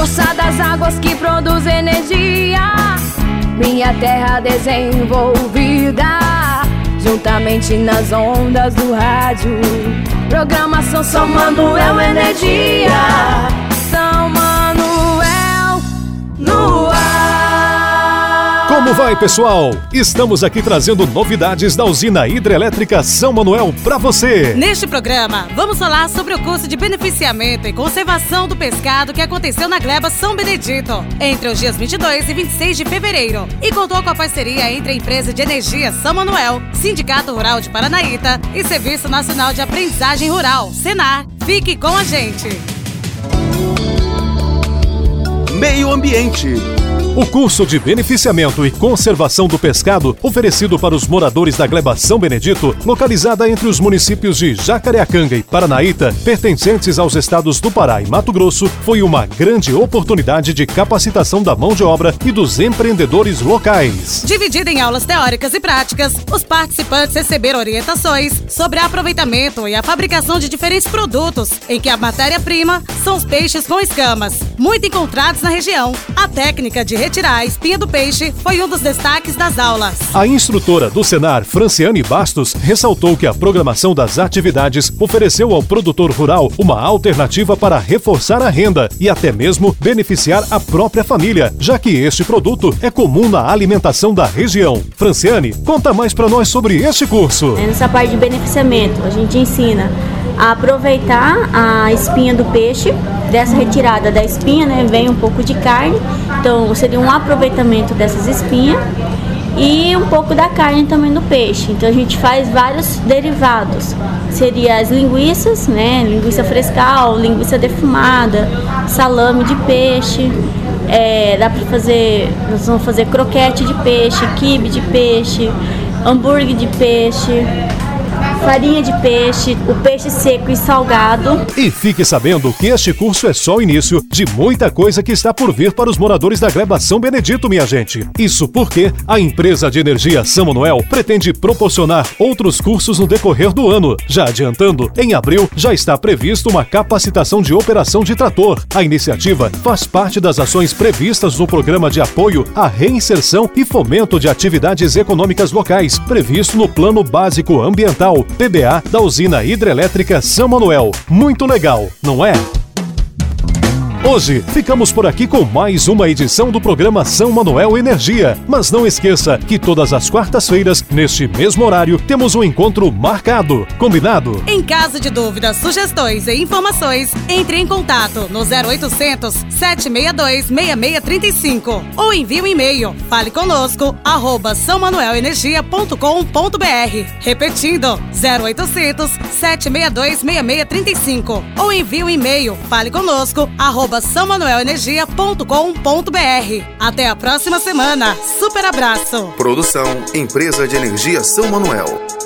força das águas que produz energia, minha terra desenvolvida, juntamente nas ondas do rádio. Programação São Manuel Energia, São Manuel no ar. Como vai, pessoal? Estamos aqui trazendo novidades da usina hidrelétrica São Manuel para você. Neste programa, vamos falar sobre o curso de beneficiamento e conservação do pescado que aconteceu na Gleba São Benedito entre os dias 22 e 26 de fevereiro e contou com a parceria entre a Empresa de Energia São Manuel, Sindicato Rural de Paranaíta e Serviço Nacional de Aprendizagem Rural, Senar. Fique com a gente. Meio Ambiente. O curso de beneficiamento e conservação do pescado oferecido para os moradores da Gleba São Benedito, localizada entre os municípios de Jacareacanga e Paranaíta, pertencentes aos estados do Pará e Mato Grosso, foi uma grande oportunidade de capacitação da mão de obra e dos empreendedores locais. Dividida em aulas teóricas e práticas, os participantes receberam orientações sobre aproveitamento e a fabricação de diferentes produtos, em que a matéria-prima são os peixes com escamas, muito encontrados na região. A técnica de retirar a espinha do peixe foi um dos destaques das aulas. A instrutora do Senar, Franciane Bastos, ressaltou que a programação das atividades ofereceu ao produtor rural uma alternativa para reforçar a renda e até mesmo beneficiar a própria família, já que este produto é comum na alimentação da região. Franciane, conta mais para nós sobre este curso. Nessa parte de beneficiamento, a gente ensina a aproveitar a espinha do peixe. Dessa retirada da espinha, vem um pouco de carne, então seria um aproveitamento dessas espinhas e um pouco da carne também do peixe. Então a gente faz vários derivados, seria as linguiças, linguiça frescal, linguiça defumada, salame de peixe, dá para fazer, nós vamos fazer croquete de peixe, quibe de peixe, hambúrguer de peixe, farinha de peixe, o peixe seco e salgado. E fique sabendo que este curso é só o início de muita coisa que está por vir para os moradores da Gleba São Benedito, minha gente. Isso porque a Empresa de Energia São Manuel pretende proporcionar outros cursos no decorrer do ano. Já adiantando, em abril já está previsto uma capacitação de operação de trator. A iniciativa faz parte das ações previstas no Programa de Apoio à Reinserção e Fomento de Atividades Econômicas Locais, previsto no Plano Básico Ambiental, PBA, da usina hidrelétrica São Manuel. Muito legal, não é? Hoje ficamos por aqui com mais uma edição do programa São Manuel Energia. Mas não esqueça que todas as quartas-feiras, neste mesmo horário, temos um encontro marcado. Combinado? Em caso de dúvidas, sugestões e informações, entre em contato no 0800 762 6635 ou envie um e-mail faleconosco@saomanuelenergia.com.br. Repetindo, 0800 762 6635 ou envie um e-mail faleconosco@saomanuelenergia.com.br. Até a próxima semana. Super abraço. Produção Empresa de Energia São Manuel.